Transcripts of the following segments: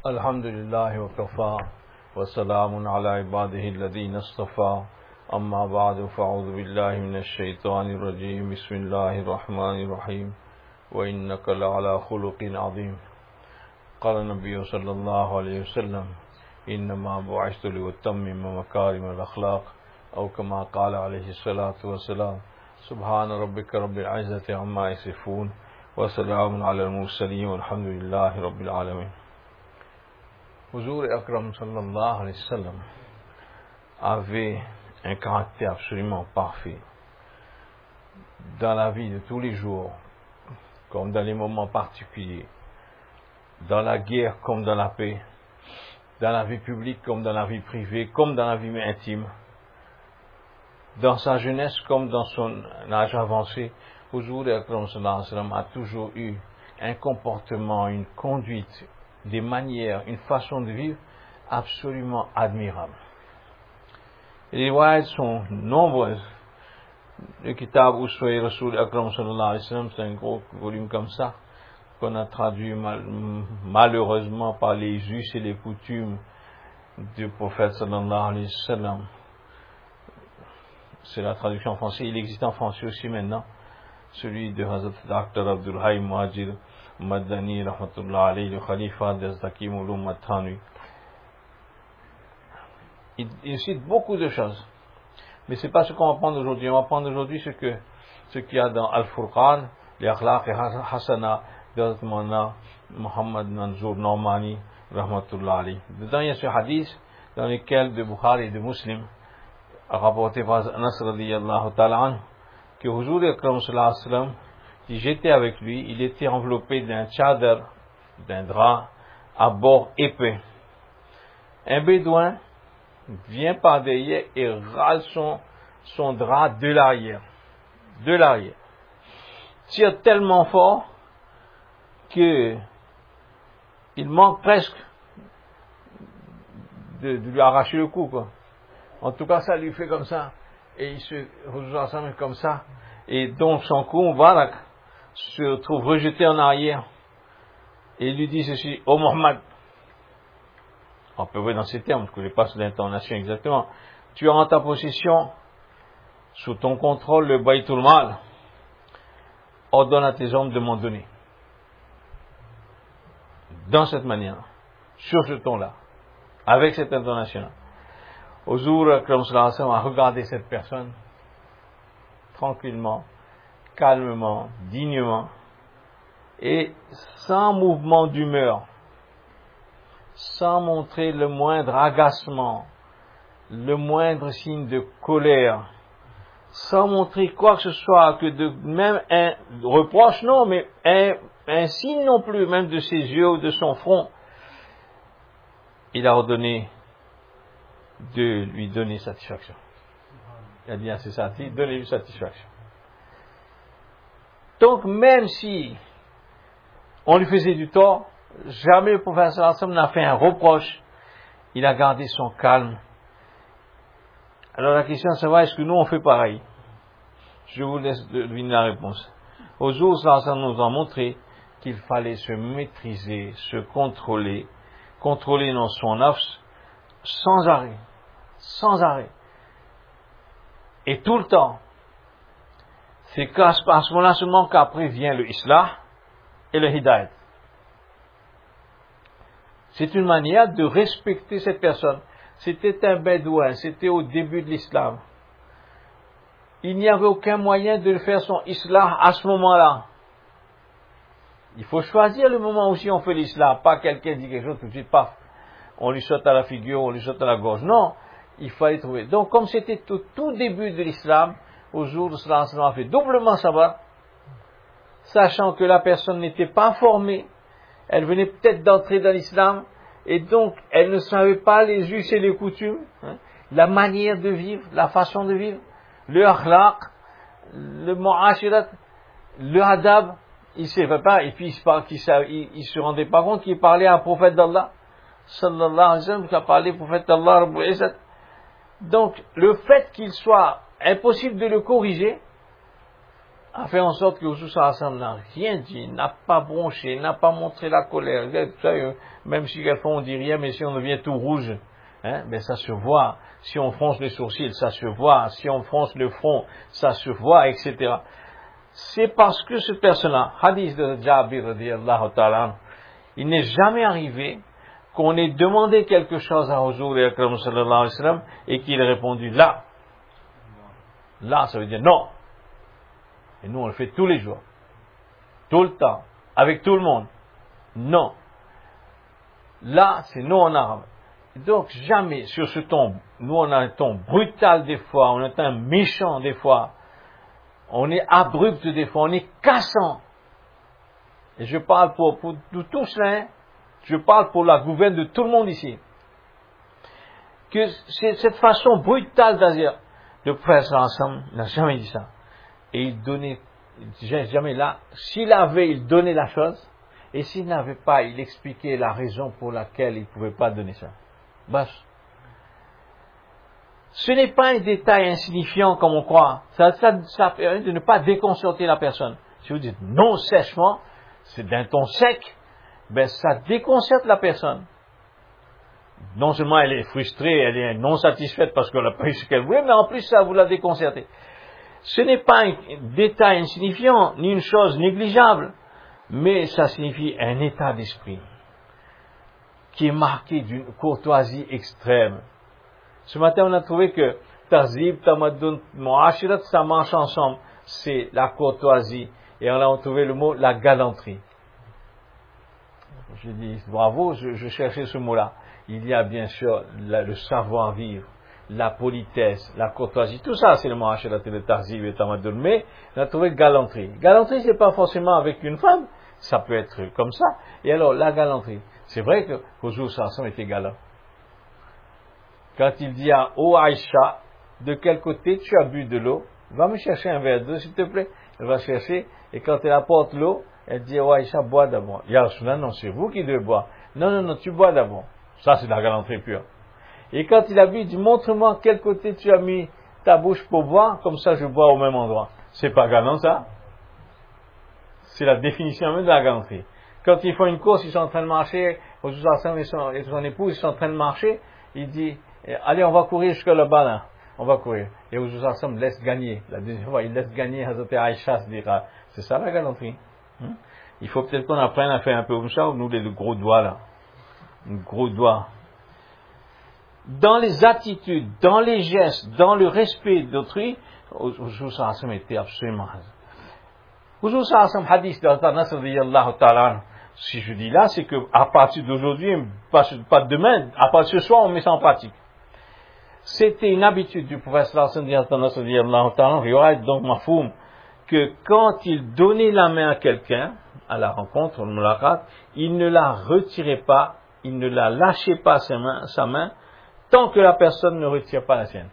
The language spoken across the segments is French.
الحمد لله وكفى وسلام على عباده الذين اصطفى أما بعد فأعوذ بالله من الشيطان الرجيم بسم الله الرحمن الرحيم وإنك لعلى خلق عظيم قال النبي صلى الله عليه وسلم إنما بعثت لأتمم مكارم الأخلاق أو كما قال عليه الصلاة والسلام سبحان ربك رب العزة عما يصفون وسلام على المرسلين والحمد لله رب العالمين. Huzur Akram sallallahu alayhi wa sallam avait un caractère absolument parfait dans la vie de tous les jours, comme dans les moments particuliers, dans la guerre comme dans la paix, dans la vie publique comme dans la vie privée, comme dans la vie intime, dans sa jeunesse comme dans son âge avancé. Huzur Akram sallallahu alayhi wa sallam a toujours eu un comportement, une conduite, des manières, une façon de vivre absolument admirable. Les riwayats sont nombreuses. Le Kitab Uswa Rasul Akram sallallahu alayhi wa sallam, c'est un gros volume comme ça, qu'on a traduit malheureusement par les us et les coutumes du prophète sallallahu alayhi wa sallam. C'est la traduction en français. Il existe en français aussi maintenant, celui de Hazrat Dr. Abdul Hayy Muhajir Madani rahmatullah alayhi, le khalifa de Zakim Ulum At-Thanwi. Il cite beaucoup de choses, mais c'est pas ce qu'on va prendre aujourd'hui. On va prendre aujourd'hui ce qu'il y a dans Al-Furqan, les akhlaq et hasana de Muhammad Manzour Normani rahmatullah alayhi. Dedans il y a ce hadith dans lequel de Bukhari et de Muslim rapporté par Anas radiyallahu ta'ala anhu que Huzur Akram sallallahu alayhi wa sallam, si j'étais avec lui, il était enveloppé d'un tchadar, d'un drap à bord épais. Un bédouin vient par derrière et râle son drap de l'arrière. De l'arrière. Tire tellement fort que il manque presque de lui arracher le cou, quoi. En tout cas, ça lui fait comme ça. Et il se retrouve comme ça. Et donc son cou, Mubarak, se trouve rejeté en arrière. Et il lui dit ceci: Ô Mohammed, on peut voir dans ces termes, je ne connais pas l'intonation exactement, tu as en ta possession, sous ton contrôle, le Baytul Mal, ordonne à tes hommes de m'en donner. Dans cette manière, sur ce ton-là, avec cette intonation-là. Huzur Akram sallallahu alayhi wa sallam a regardé cette personne tranquillement, calmement, dignement et sans mouvement d'humeur, sans montrer le moindre agacement, le moindre signe de colère, sans montrer quoi que ce soit, que de même un reproche, non, mais un signe non plus, même de ses yeux ou de son front. Il a ordonné de lui donner satisfaction. Il a dit à ses satisfaits, donnez-lui satisfaction. Donc, même si on lui faisait du tort, jamais le prophète sallallahu alayhi wa sallam n'a fait un reproche. Il a gardé son calme. Alors la question est de savoir, est-ce que nous on fait pareil? Je vous laisse deviner la réponse. Huzur sallallahu alayhi wa sallam nous a montré qu'il fallait se maîtriser, se contrôler dans son nafs sans arrêt. Sans arrêt. Et tout le temps. C'est qu'à ce moment-là seulement qu'après vient le islah et le hidayat. C'est une manière de respecter cette personne. C'était un bédouin, c'était au début de l'islam. Il n'y avait aucun moyen de faire son islah à ce moment-là. Il faut choisir le moment où si on fait l'islah, pas quelqu'un dit quelque chose tout de suite, paf, on lui saute à la figure, on lui saute à la gorge. Non, il fallait trouver. Donc comme c'était au tout début de l'islam, au jour de cela, on a fait doublement savoir, sachant que la personne n'était pas formée, elle venait peut-être d'entrer dans l'islam, et donc elle ne savait pas les us et les coutumes, la manière de vivre, la façon de vivre, le akhlaq, le mu'ashirat, le adab, il ne savait pas, et puis il se rendait pas compte qu'il parlait à un prophète d'Allah, sallallahu alayhi wa sallam, qui a parlé au prophète d'Allah, Rabbul Izzat. Donc, le fait qu'il soit impossible de le corriger, a fait en sorte que Rasul sallallahu alayhi wa sallam n'a rien dit, n'a pas bronché, n'a pas montré la colère. Même si quelquefois on dit rien, mais si on devient tout rouge, ben ça se voit. Si on fronce les sourcils, ça se voit. Si on fronce le front, ça se voit, etc. C'est parce que cette personne-là, hadith de Jabir radiyallahu ta'ala, il n'est jamais arrivé qu'on ait demandé quelque chose à Rasul sallallahu alayhi wa sallam et qu'il ait répondu là. Là, ça veut dire non. Et nous, on le fait tous les jours. Tout le temps. Avec tout le monde. Non. Là, c'est non en arabe. Donc, jamais sur ce ton, nous on a un ton brutal des fois, on a un ton méchant des fois, on est abrupt des fois, on est cassant. Et je parle pour nous tous là, je parle pour la gouverne de tout le monde ici. Que c'est cette façon brutale d'agir. Le prophète ensemble n'a jamais dit ça. Et il donnait, jamais là, s'il avait, il donnait la chose, et s'il n'avait pas, il expliquait la raison pour laquelle il ne pouvait pas donner ça. Bas. Ce n'est pas un détail insignifiant comme on croit. Ça permet de ne pas déconcerter la personne. Si vous dites non sèchement, c'est d'un ton sec, ben ça déconcerte la personne. Non seulement elle est frustrée, elle est non satisfaite parce qu'elle n'a pas eu ce qu'elle voulait, mais en plus ça vous la déconcertez. Ce n'est pas un détail insignifiant, ni une chose négligeable, mais ça signifie un état d'esprit qui est marqué d'une courtoisie extrême. Ce matin, on a trouvé que Tazib, Tamadun, Mu'ashirat, ça marche ensemble. C'est la courtoisie. Et on a trouvé le mot, la galanterie. Je dis, bravo, je cherchais ce mot-là. Il y a bien sûr le savoir-vivre, la politesse, la courtoisie. Tout ça, c'est le Mu'ashirat et le Tazib et Tamadun. Mais on a trouvé galanterie. Galanterie, c'est pas forcément avec une femme. Ça peut être comme ça. Et alors, la galanterie. C'est vrai que Rasul sallallahu était galant. Quand il dit à Oh Aïcha, de quel côté tu as bu de l'eau? Va me chercher un verre d'eau, s'il te plaît. Elle va chercher, et quand elle apporte l'eau, elle dit Oh Aïcha, bois d'abord. Ya Rasulullah, non, c'est vous qui devez boire. Non, tu bois d'abord. Ça, c'est de la galanterie pure. Et quand il a bu, il dit montre-moi quel côté tu as mis ta bouche pour boire, comme ça je bois au même endroit. C'est pas galant, ça? C'est la définition même de la galanterie. Quand ils font une course, ils sont en train de marcher, et son épouse, ils sont en train de marcher, il dit, allez, on va courir jusqu'à là-bas, là. On va courir. Et Rasul laisse gagner. La deuxième fois, il laisse gagner Hazrat Aïcha se dira. C'est ça la galanterie. Il faut peut-être qu'on apprenne à faire un peu comme ça, nous, les gros doigts, là. Les gros doigts. Dans les attitudes, dans les gestes, dans le respect d'autrui, Rasul était absolument. Rasul sallallahu hadith de Hazrat Nasr radiyallahu ta'ala. Si je dis là, c'est que à partir d'aujourd'hui, pas demain, à partir de ce soir, on met ça en pratique. C'était une habitude du prophète sallallahu alayhi wa sallam, donc mafoum, que quand il donnait la main à quelqu'un, à la rencontre, au mulaqat, il ne la retirait pas, il ne la lâchait pas sa main, tant que la personne ne retire pas la sienne.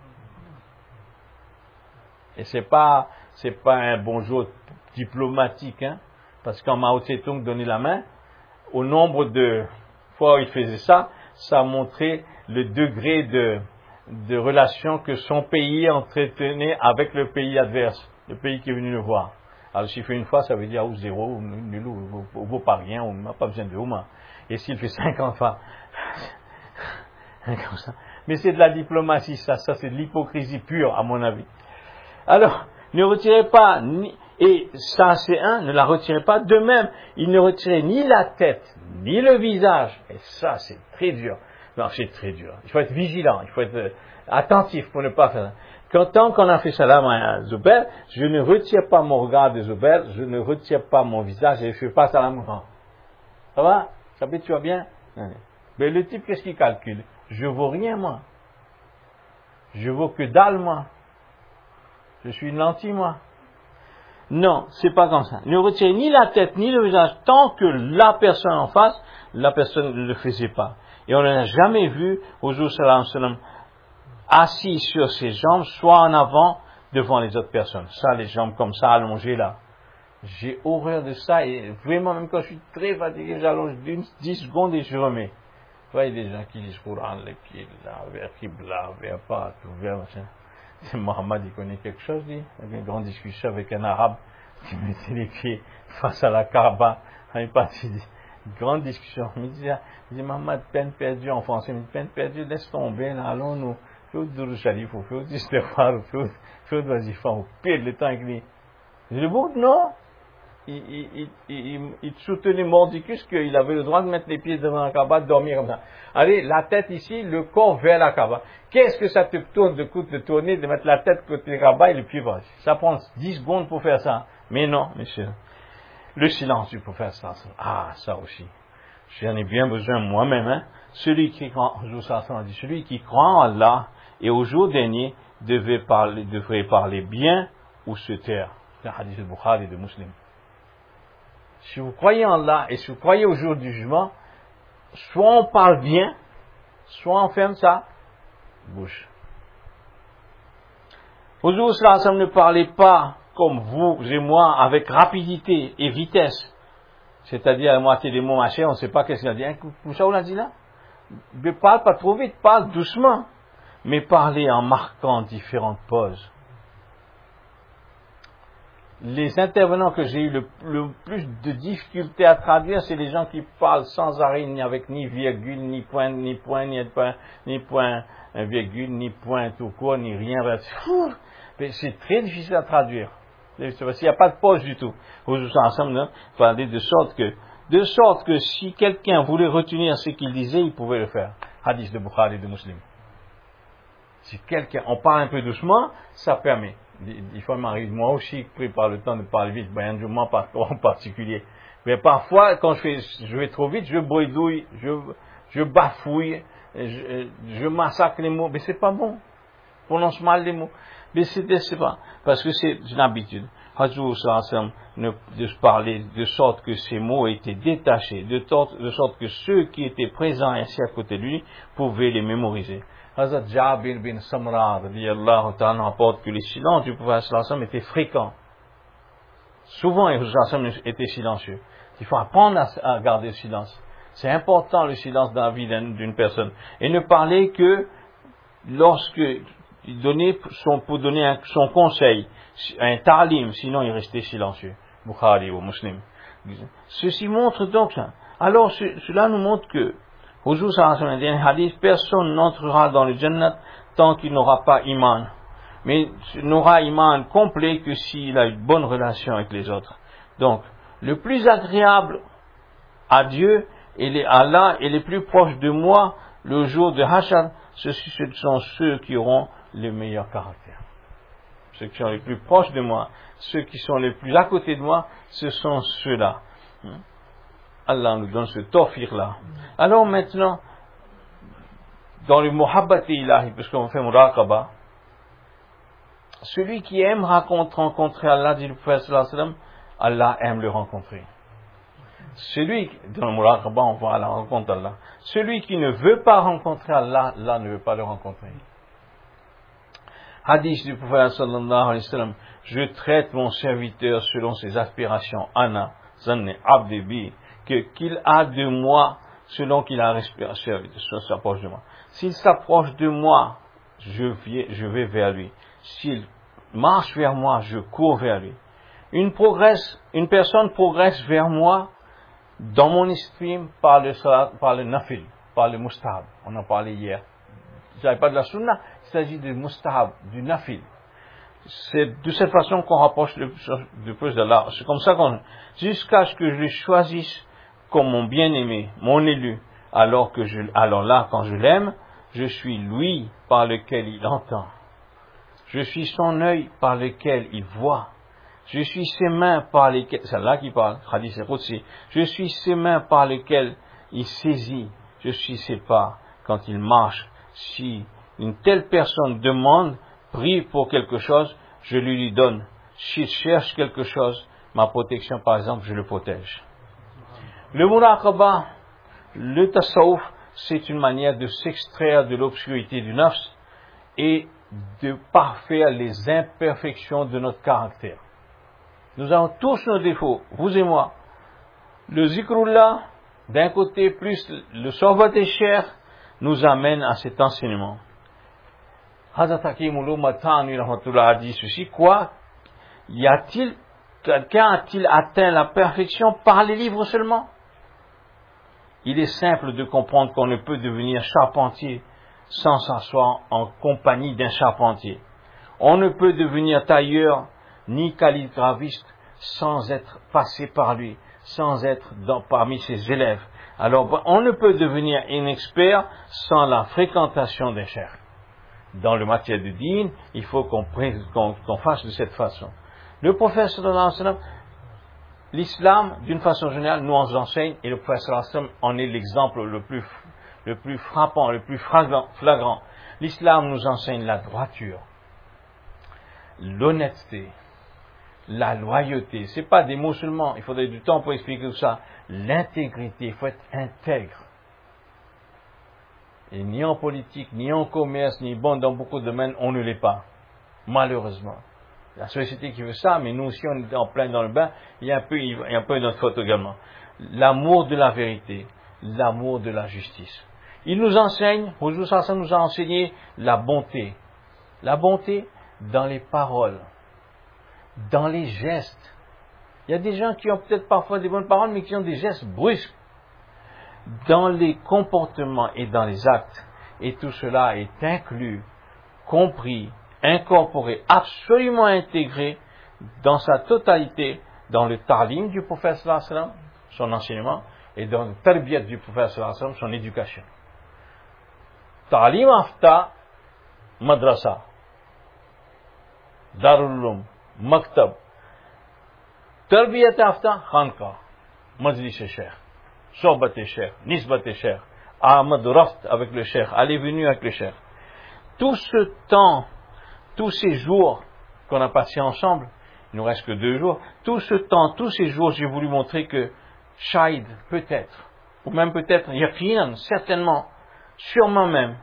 Et c'est pas un bonjour diplomatique, parce qu'en Mao Tse-tung donnait la main, au nombre de fois où il faisait ça, ça montrait le degré de relation que son pays entretenait avec le pays adverse, le pays qui est venu le voir. Alors s'il fait une fois, ça veut dire ou zéro, ou nul, ou vaut pas rien, ou n'a pas besoin de Ouma. Et s'il fait 50 fois, comme ça. Mais c'est de la diplomatie, ça c'est de l'hypocrisie pure, à mon avis. Alors, ne retirez pas, et ça c'est ne la retirez pas. De même, il ne retirait ni la tête, ni le visage. Et ça, c'est très dur. Non, c'est très dur. Il faut être vigilant, il faut être attentif pour ne pas faire ça. Tant qu'on a fait salam à Zubair, je ne retire pas mon regard de Zubair, je ne retire pas mon visage et je ne fais pas salam. Ça va? Ça fait, tu vas bien? Mais le type, qu'est-ce qu'il calcule? Je vaux rien, moi. Je vaux que dalle, moi. Je suis une lentille, moi. Non, c'est pas comme ça. Ne retirez ni la tête, ni le visage, tant que la personne en face, la personne ne le faisait pas. Et on n'a jamais vu, au jour sallam, assis sur ses jambes, soit en avant, devant les autres personnes. Ça, les jambes comme ça, allongées là. J'ai horreur de ça, et vraiment, même quand je suis très fatigué, j'allonge 10 secondes et je remets. Vous voyez des gens qui disent Coran, les pieds là, vers Qibla, vers partout, vers machin. Mohammed, il connaît quelque chose, dit. Il y a une grande discussion avec un arabe qui mettait les pieds face à la Kaaba. Il dit, grande discussion. Il dit, Mohammed, peine perdue en français. Il dit, peine perdue, laisse tomber, là, allons-nous. Fais au Dourou Sharif, fais au Istighfar, fais au Wazifa, au pire le temps avec lui. Je dis, bon, non. Il soutenait mordicus qu'il avait le droit de mettre les pieds devant la Kaaba, de dormir comme ça. Allez, la tête ici, le corps vers la Kaaba. Qu'est-ce que ça te tourne de coup de tourner, de mettre la tête côté la Kaaba et le pied bas? Ça prend 10 secondes pour faire ça. Mais non, monsieur. Le silence du prophète, ça aussi. J'en ai bien besoin moi-même, hein. Celui qui croit en Allah et au jour dernier devrait parler bien ou se taire. C'est un hadith de Bukhari de Muslim. Si vous croyez en Allah et si vous croyez au jour du jugement, soit on parle bien, soit on ferme sa bouche. Au jour où cela ne parlait pas comme vous et moi avec rapidité et vitesse. C'est-à-dire à la moitié des mots mâchés, on ne sait pas qu'est-ce qu'il a dit. Moussa, on a dit là? Ne parle pas trop vite, parle doucement. Mais parlez en marquant différentes pauses. Les intervenants que j'ai eu le plus de difficulté à traduire, c'est les gens qui parlent sans arrêt, ni virgule, ni point, ni virgule, ni point tout court, ni rien. C'est très difficile à traduire. S'il n'y a pas de pause du tout. Vous ensemble, parler de sorte que si quelqu'un voulait retenir ce qu'il disait, il pouvait le faire. Hadith de Bukhari de Muslim. Si on parle un peu doucement, ça permet. Il faut m'arriver, moi aussi, pris par le temps de parler vite, un moment en particulier. Mais parfois, quand je vais trop vite, je bredouille, je bafouille, je massacre les mots, mais c'est pas bon. Je prononce mal les mots. Mais c'est pas, parce que c'est une habitude. Hazou sallam de parler de sorte que ces mots étaient détachés, de sorte que ceux qui étaient présents ainsi à côté de lui pouvaient les mémoriser. Hazrat Jabir bin Samra radiyallahu ta'ala rapporte que les silences du prophète sallam étaient fréquents. Souvent, le prophète était silencieux. Il faut apprendre à garder le silence. C'est important le silence dans la vie d'une personne. Et ne parler que lorsque pour donner son conseil, un ta'lim, sinon il restait silencieux. Bukhari ou Muslim. Ceci montre donc ça. Alors cela nous montre que au jour sallallahu alayhi wa sallam, hadith, personne n'entrera dans le Jannat tant qu'il n'aura pas iman. Mais n'aura iman complet que s'il a une bonne relation avec les autres. Donc, le plus agréable à Dieu et Allah et les plus proches de moi le jour de Hashar, ce sont ceux qui auront le meilleur caractère. Ceux qui sont les plus proches de moi, ceux qui sont les plus à côté de moi, ce sont ceux-là. Allah nous donne ce tawfiq-là. Alors maintenant, dans le muhabbati ilahi, puisqu'on fait muraqaba, celui qui aime rencontrer Allah, dit le prophète sallallahu alayhi wa sallam, Allah aime le rencontrer. Celui, dans le muraqaba, on va à la rencontre d'Allah. Celui qui ne veut pas rencontrer Allah, Allah ne veut pas le rencontrer. Hadith du prophète sallallahu alayhi wa sallam, je traite mon serviteur selon ses aspirations, ana, zanni, abdi, qu'il a de moi selon qu'il a respiration, s'approche de moi. S'il s'approche de moi, je vais vers lui. S'il marche vers moi, je cours vers lui. Une personne progresse vers moi dans mon estime par le nafil, par le mustahab. On en parlait hier. Il ne s'agit pas de la sunna, il s'agit du mustahab, du nafil. C'est de cette façon qu'on rapproche le plus d'Allah. C'est comme ça jusqu'à ce que je le choisisse comme mon bien-aimé, mon élu. Alors là, quand je l'aime, je suis lui par lequel il entend. Je suis son œil par lequel il voit. Je suis ses mains par lesquelles, c'est là qui parle, hadith al-Qudsi. Je suis ses mains par lesquelles il saisit. Je suis ses pas quand il marche. Si une telle personne demande, prie pour quelque chose, je lui donne. S'il cherche quelque chose, ma protection par exemple, je le protège. Le muraqaba, le tasawuf, c'est une manière de s'extraire de l'obscurité du nafs et de parfaire les imperfections de notre caractère. Nous avons tous nos défauts, vous et moi. Le zikrullah, d'un côté, plus le sorbat et cher, nous amène à cet enseignement. Hazrat Hakim Ulum Matani rahmatullah a dit ceci, quoi? Quelqu'un a-t-il atteint la perfection par les livres seulement? Il est simple de comprendre qu'on ne peut devenir charpentier sans s'asseoir en compagnie d'un charpentier. On ne peut devenir tailleur ni calligraphiste sans être passé par lui, sans être parmi ses élèves. Alors, on ne peut devenir un expert sans la fréquentation des cheikhs. Dans le matière du dîn, il faut qu'on fasse de cette façon. Le prophète sallallahu alayhi wa sallam, l'islam, d'une façon générale, nous enseigne, et le prophète sallallahu alayhi wa sallam en est l'exemple le plus frappant, le plus flagrant. L'islam nous enseigne la droiture, l'honnêteté, la loyauté. C'est pas des mots seulement, il faudrait du temps pour expliquer tout ça. L'intégrité, il faut être intègre. Et ni en politique, ni en commerce, ni dans beaucoup de domaines, on ne l'est pas. Malheureusement. La société qui veut ça, mais nous aussi on est en plein dans le bain, il y a un peu notre faute également. L'amour de la vérité, l'amour de la justice. Il nous enseigne, Huzur Sassan nous a enseigné la bonté. La bonté dans les paroles, dans les gestes. Il y a des gens qui ont peut-être parfois des bonnes paroles, mais qui ont des gestes brusques. Dans les comportements et dans les actes. Et tout cela est inclus, compris, incorporé, absolument intégré dans sa totalité dans le ta'lim du prophète sallallahu alayhi wa sallam, son enseignement, et dans le tarbiyat du prophète sallallahu alayhi wa sallam, son éducation. Ta'lim afta madrasa, darul ulum, maktab. Tarbiyat afta khanqa, majlis cheikh. Sohbat cheikh, nisbat cheikh, Ahmad Raft avec le cheikh, aller venu avec le cheikh. Tout ce temps, tous ces jours qu'on a passés ensemble, il nous reste que 2 jours, tout ce temps, tous ces jours, j'ai voulu montrer que Shahid, peut-être, ou même peut-être, Yaqinan, certainement, sûrement même,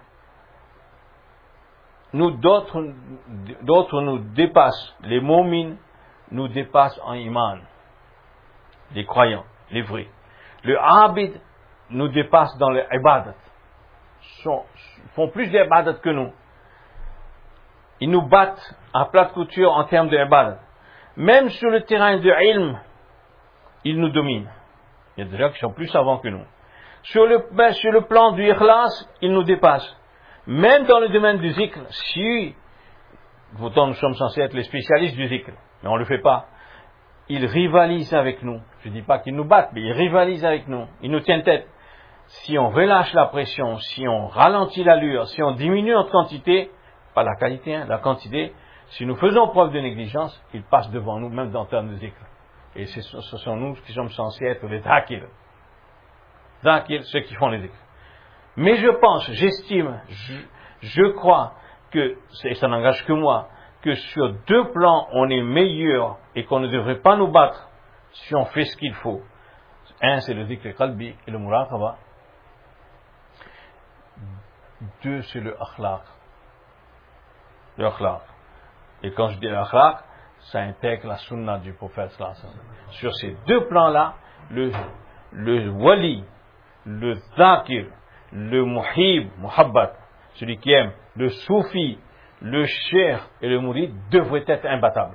d'autres nous dépassent, les mu'min nous dépassent en iman, les croyants, les vrais. Le abid nous dépasse dans les ibadat, font plus d'ibadat que nous. Ils nous battent à plate couture en termes de ibadat. Même sur le terrain de ilm, ils nous dominent. Il y a des gens qui sont plus savants que nous. Sur le plan du ikhlas, ils nous dépassent. Même dans le domaine du zikr, pourtant nous sommes censés être les spécialistes du zikr, mais on ne le fait pas. Ils rivalisent avec nous. Je ne dis pas qu'ils nous battent, mais ils rivalisent avec nous. Ils nous tiennent tête. Si on relâche la pression, si on ralentit l'allure, si on diminue notre quantité, pas la qualité, la quantité, si nous faisons preuve de négligence, ils passent devant nous, même dans le terme de zikr. Et ce sont nous qui sommes censés être les dhakir. Dhakir, ceux qui font les zikr. Mais je pense, j'estime, je crois que, et ça n'engage que moi, que sur 2 plans, on est meilleur et qu'on ne devrait pas nous battre si on fait ce qu'il faut. Un, c'est le dhikr qalbi et le muraqaba. 2, c'est le akhlaq. Le akhlaq. Et quand je dis l'akhlaq, ça intègre la sunna du prophète sallallahu alayhi wa sallam. Sur ces 2 plans-là, le wali, le dhakir, le muhabbat, celui qui aime, le soufi, le cheikh et le mourid devraient être imbattables.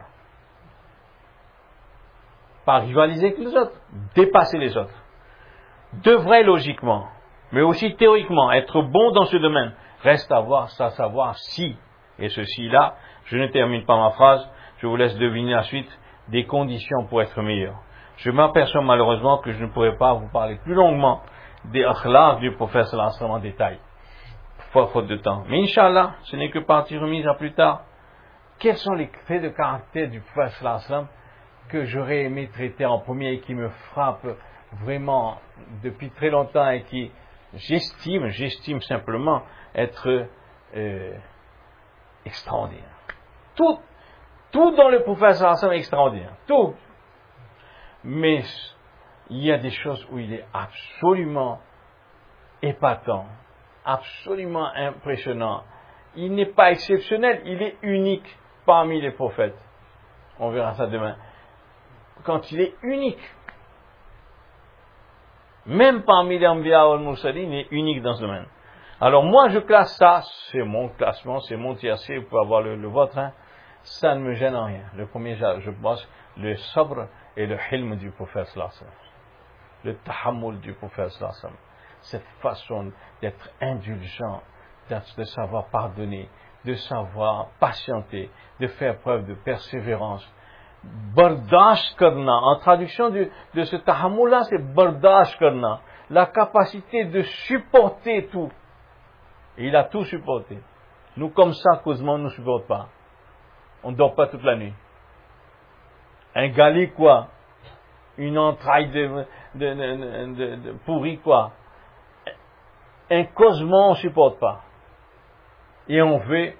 Pas rivaliser avec les autres, dépasser les autres. Devraient logiquement, mais aussi théoriquement, être bon dans ce domaine. Reste à savoir si, et ceci-là, je ne termine pas ma phrase, je vous laisse deviner la suite, des conditions pour être meilleur. Je m'aperçois malheureusement que je ne pourrai pas vous parler plus longuement des akhlaq du prophète sallallahu alayhi wa sallam en détail. Faute de temps. Mais Inch'Allah, ce n'est que partie remise à plus tard. Quels sont les traits de caractère du prophète sallallahu alayhi wa sallam que j'aurais aimé traiter en premier et qui me frappent vraiment depuis très longtemps et qui j'estime simplement être extraordinaire. Tout dans le prophète sallallahu alayhi wa sallam est extraordinaire. Tout. Mais il y a des choses où il est absolument épatant, absolument impressionnant. Il n'est pas exceptionnel, il est unique parmi les prophètes. On verra ça demain. Quand il est unique, même parmi les Anbiya wal Mursalin, il est unique dans ce domaine. Alors moi, je classe ça, c'est mon classement, c'est mon tiercé, vous pouvez avoir le vôtre, hein. Ça ne me gêne en rien. Le premier, je pense, le sabr et le hilm du prophète sallallahu alayhi wa sallam. Le tahammul du prophète sallallahu alayhi wa sallam. Cette façon d'être indulgent, de savoir pardonner, de savoir patienter, de faire preuve de persévérance. Bardash karna, en traduction de ce tahammul là, c'est bardash karna, la capacité de supporter tout. Et il a tout supporté. Nous, comme ça, causemement, nous ne supportons pas. On ne dort pas toute la nuit. Un gali, quoi. Une entraille de pourri, quoi. Un causemement, on ne supporte pas. Et on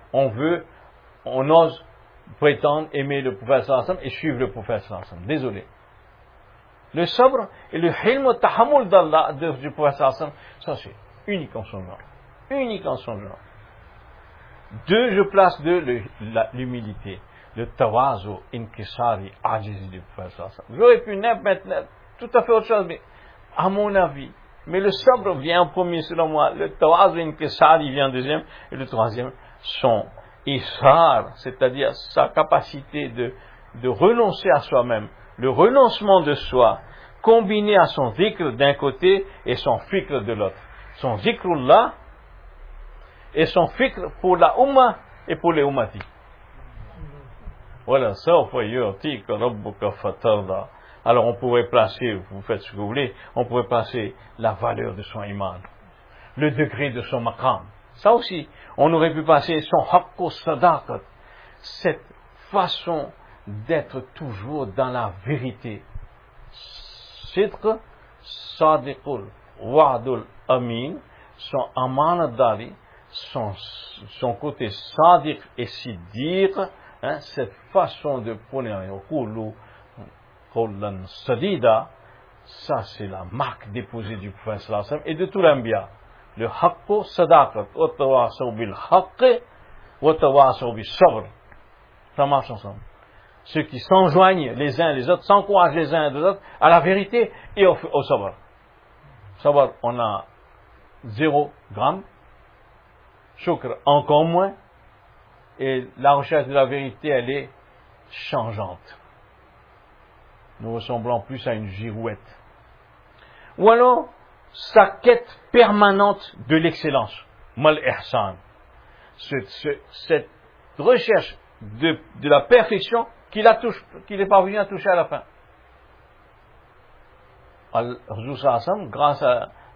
ose prétendre aimer le prophète sallallahu alayhi wa sallam et suivre le prophète sallallahu alayhi wa sallam. Désolé. Le sabr et le hilm et tahammul d'Allah, du prophète sallallahu alayhi wa sallam, ça c'est unique en son genre. Unique en son genre. Deux, je place l'humilité, le tawazu, inkisari, ajiz du prophète sallallahu alayhi wa sallam. J'aurais pu mettre tout à fait autre chose, mais à mon avis. Mais le sabr vient en premier selon moi, le tawazu, inkisari vient en deuxième, et le troisième, son isar, c'est-à-dire sa capacité de renoncer à soi-même, le renoncement de soi, combiné à son zikr d'un côté et son fikr de l'autre. Son zikrullah et son fikr pour la umma et pour les ummati. Voilà, sawfa yu'tika rabbuka fatarda. Alors on pourrait placer, vous faites ce que vous voulez, on pourrait placer la valeur de son iman, le degré de son maqam. Ça aussi, on aurait pu passer son haqqu sadaqat, cette façon d'être toujours dans la vérité. Sidq, sadiqul, wa'dul amin, son amanadari, son côté sadiq et siddiq, hein, cette façon de prononcer qulu qawlan sadida, ça c'est la marque déposée du prophète sallallahu alayhi wa sallam et de tout l'anbiya. Le haqqu sadaqat, wa tawasaw bil haqqi, wa tawasaw bis sabr. Ça marche ensemble. Ceux qui s'enjoignent les uns les autres, s'encouragent les uns les autres à la vérité et au sabr. Sabr, on a 0 gramme, shukr encore moins, et la recherche de la vérité, elle est changeante. Nous ressemblons plus à une girouette. Ou alors, sa quête permanente de l'excellence, mal ihsan. Cette recherche de la perfection qu'il est parvenu à toucher à la fin. Al-Rasul sallallahu alayhi wa sallam, grâce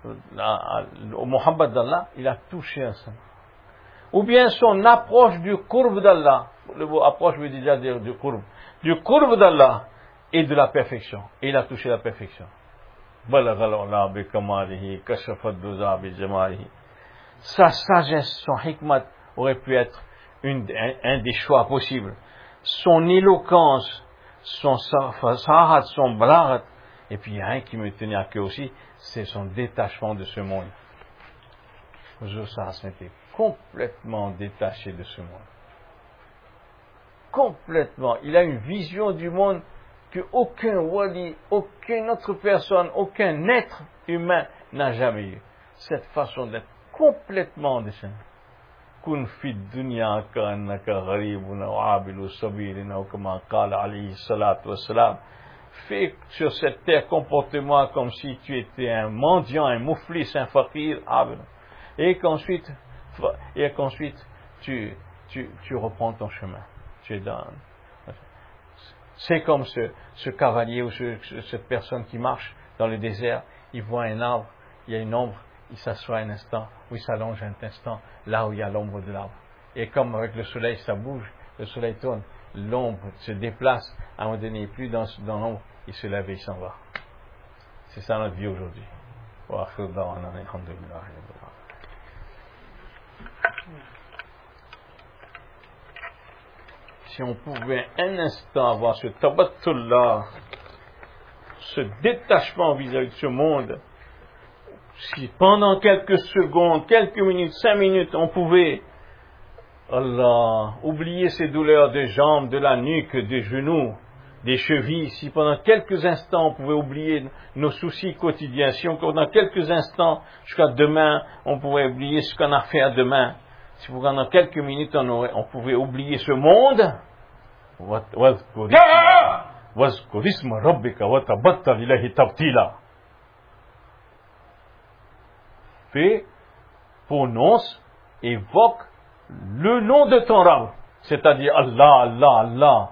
au muhabbat d'Allah, il a touché à ça. Ou bien son approche du qurb d'Allah, le mot approche veut déjà dire du qurb d'Allah et de la perfection. Et il a touché la perfection. Sa sagesse, son hikmat aurait pu être un des choix possibles. Son éloquence, son sahat, son blaghat. Et puis il y a un qui me tenait à cœur aussi, c'est son détachement de ce monde. Ça était complètement détaché de ce monde. Complètement. Il a une vision du monde que aucun wali, aucune autre personne, aucun être humain n'a jamais eu. Cette façon d'être complètement déchaîné. Kun fi dunya ka'annaka gharibun aw 'abilu sabilin aw kama qala alayhi salatu wassalam. Fais sur cette terre, comporte-moi comme si tu étais un mendiant, un mouflis, un fakir, et qu'ensuite tu reprends ton chemin. Tu es dans. C'est comme ce cavalier ou cette personne qui marche dans le désert, il voit un arbre, il y a une ombre, il s'assoit un instant, ou il s'allonge un instant, là où il y a l'ombre de l'arbre. Et comme avec le soleil, ça bouge, le soleil tourne, l'ombre se déplace, à un moment donné, il n'est plus dans l'ombre, il se lève et il s'en va. C'est ça notre vie aujourd'hui. Si on pouvait un instant avoir ce tabattul-là, ce détachement vis-à-vis de ce monde, si pendant quelques secondes, quelques minutes, 5 minutes, on pouvait, Allah, oublier ces douleurs des jambes, de la nuque, des genoux, des chevilles, si pendant quelques instants on pouvait oublier nos soucis quotidiens, si pendant quelques instants jusqu'à demain on pouvait oublier ce qu'on a fait à demain, si pendant quelques minutes on pouvait oublier ce monde, fais, prononce, évoque le nom de ton Rabb, c'est-à-dire Allah, Allah, Allah.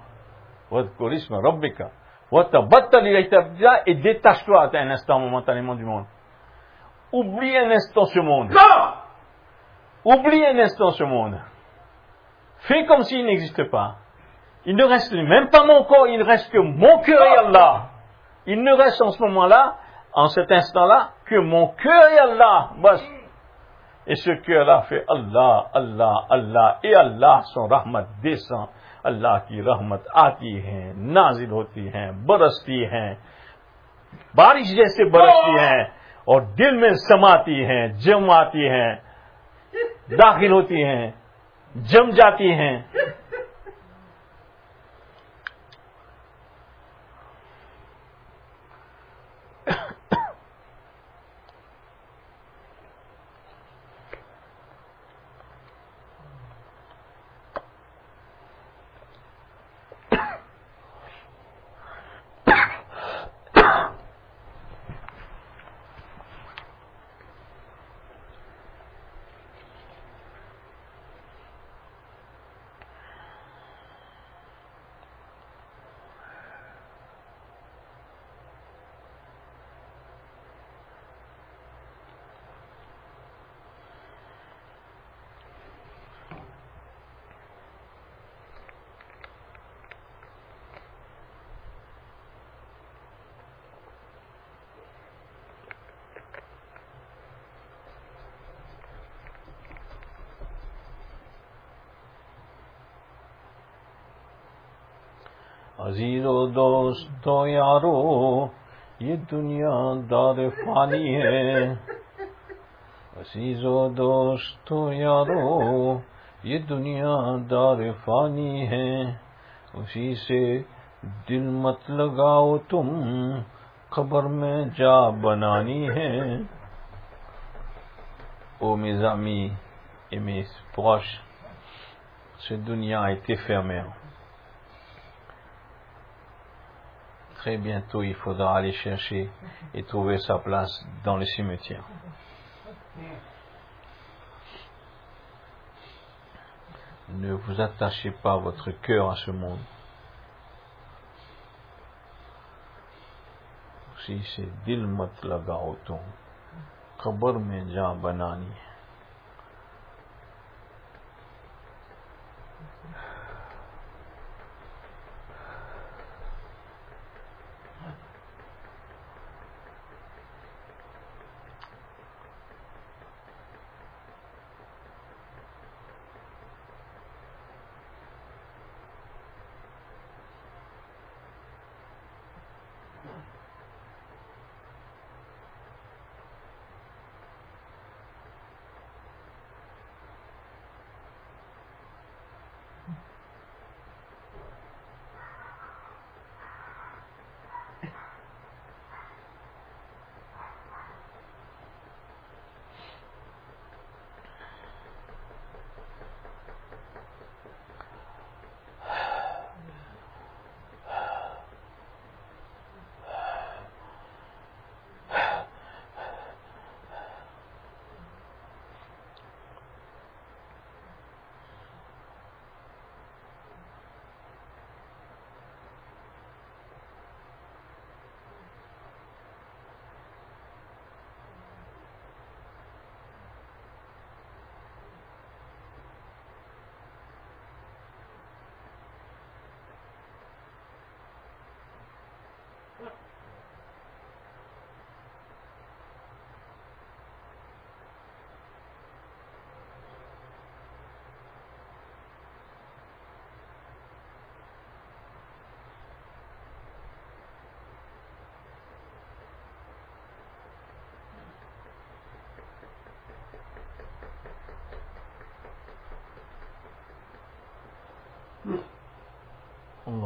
Et détache-toi un instant momentanément du monde. Oublie un instant ce monde. Oublie un instant ce monde. Fais comme s'il n'existe pas. Il ne reste même pas mon corps, il ne reste que mon cœur et Allah. Il ne reste en ce moment-là, en cet instant-là, que mon cœur et Allah. Et ce cœur-là fait Allah, Allah, Allah. Et Allah, son rahmat descend. अल्लाह की रहमत आती है, नाजिल होती है, बरसती हैं, बारिश जैसे बरसती हैं और दिल में समाती हैं, जम आती हैं, दाखिल होती हैं, जम जाती हैं. अजीज़ो दोस्तो यारो ये दुनिया दार फानी है. अजीज़ो दोस्तो यारो ये दुनिया दार फानी है. उसी से दिल मत लगाओ तुम, खबर में जा बनानी है. Ô mes amis et mes proches, cette dunya a été fermée. Très bientôt, il faudra aller chercher et trouver sa place dans le cimetière. Ne vous attachez pas votre cœur à ce monde. Si c'est dil mat lagao tum, khabar mein ja banani.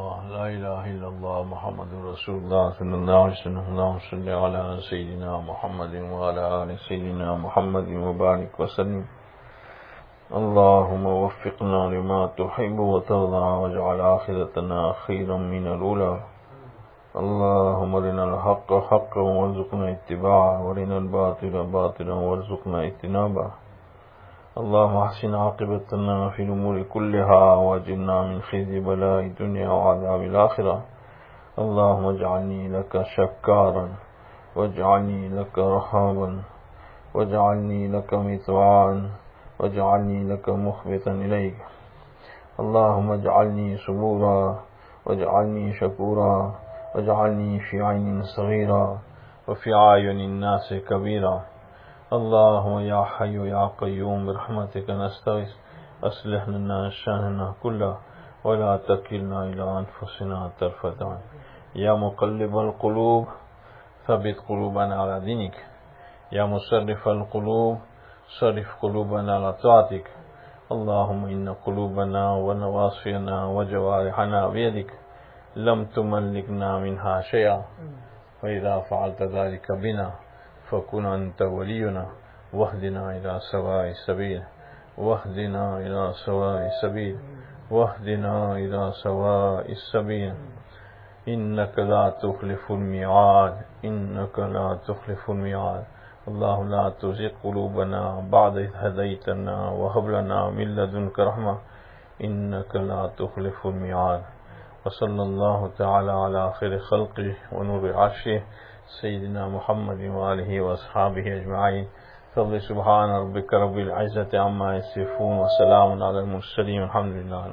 illallah, la ilaha illallah, Muhammadur Rasulullah sallallahu alayhi wa sallam. Allahumma salli ala Sayyidina Muhammadin wa ala ali Sayyidina Muhammadin wa barik wa sallim. اللهم وفقنا لما تحب وترضى واجعل آخرتنا خيرا من الأولى. اللهم ارنا الحق حقا وارزقنا اتباعه وارنا الباطل باطلا وارزقنا اجتنابه. اللهم احسن عاقبتنا في الأمور كلها واجرنا من خزي بلاء الدنيا وعذاب الآخرة. اللهم اجعلني لك شكارا واجعلني لك رهابا واجعلني لك مطواعا واجعلني لك مخبتا إليك. اللهم اجعلني صبورا واجعلني شكورا واجعلني في عين صغيرا وفي أعين الناس كبيرا. اللهم يا حي يا قيوم برحمتك نستغيث أصلح لنا شأننا كله ولا تكلنا إلى أنفسنا طرفة عين. يا مقلب القلوب ثبت قلوبنا على دينك. يا مصرف القلوب صرف قلوبنا على طاعتك. اللهم إن قلوبنا ونواصينا وجوارحنا بيدك لم تملكنا منها شيئا، فإذا فعلت ذلك بنا فكن أنت ولينا واهدنا إلى سواء السبيل واهدنا إلى سواء السبيل واهدنا إلى سواء السبيل. إنك لا تخلف الميعاد إنك لا تخلف الميعاد. اللهم لا تزغ قلوبنا بعد إذ هديتنا وهب لنا من لدنك رحمة إنك لا تخلف الميعاد. وصلى الله تعالى على خير خلقه ونور عرشه سيدنا محمد وآله وأصحابه أجمعين. فضل سبحان ربك رب العزة عما يصفون وسلام على المرسلين والحمد لله.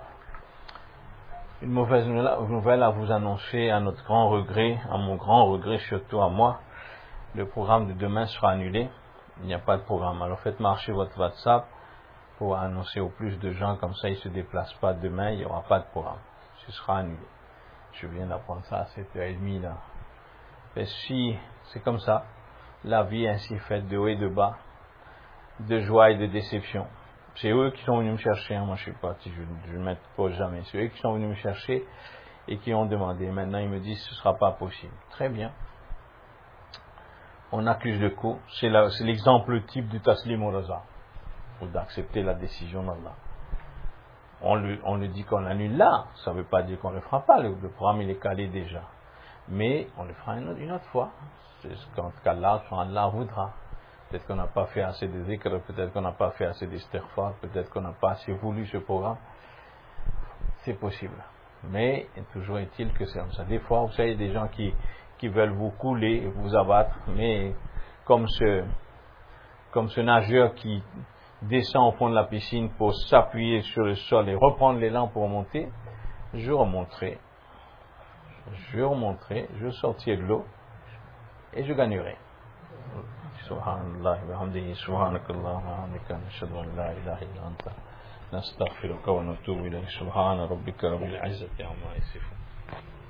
Une mauvaise nouvelle à vous annoncer à notre grand regret, à mon grand regret surtout à moi. Le programme de demain sera annulé. Il n'y a pas de programme. Alors faites marcher votre WhatsApp pour annoncer au plus de gens, comme ça ils ne se déplacent pas demain, il n'y aura pas de programme. Ce sera annulé. Je viens d'apprendre ça à 7h30 là. Et si c'est comme ça, la vie est ainsi faite de haut et de bas, de joie et de déception. C'est eux qui sont venus me chercher, moi je suis parti, je ne m'interpose jamais. C'est eux qui sont venus me chercher et qui ont demandé. Maintenant ils me disent ce ne sera pas possible. Très bien. On accuse le coup. C'est l'exemple type du taslim au raza, ou d'accepter la décision d'Allah. On le dit qu'on annule là, ça ne veut pas dire qu'on ne le fera pas, le programme il est calé déjà. Mais on le fera une autre fois. C'est quand Allah voudra. Peut-être qu'on n'a pas fait assez de zikr, peut-être qu'on n'a pas fait assez d'istighfar, peut-être qu'on n'a pas assez voulu ce programme. C'est possible. Mais toujours est-il que c'est comme ça. Des fois, vous savez, des gens qui veulent vous couler, vous abattre, mais comme ce nageur qui descend au fond de la piscine pour s'appuyer sur le sol et reprendre l'élan pour monter, je remonterai, je sortirai de l'eau et je gagnerai. Subhanallah wa bihamdihi subhanakallah wa bihamdika nashhadu an la ilaha illa anta nastaghfiruka wa natubu ilayk. Subhana rabbika rabbil izzati amma yasifun.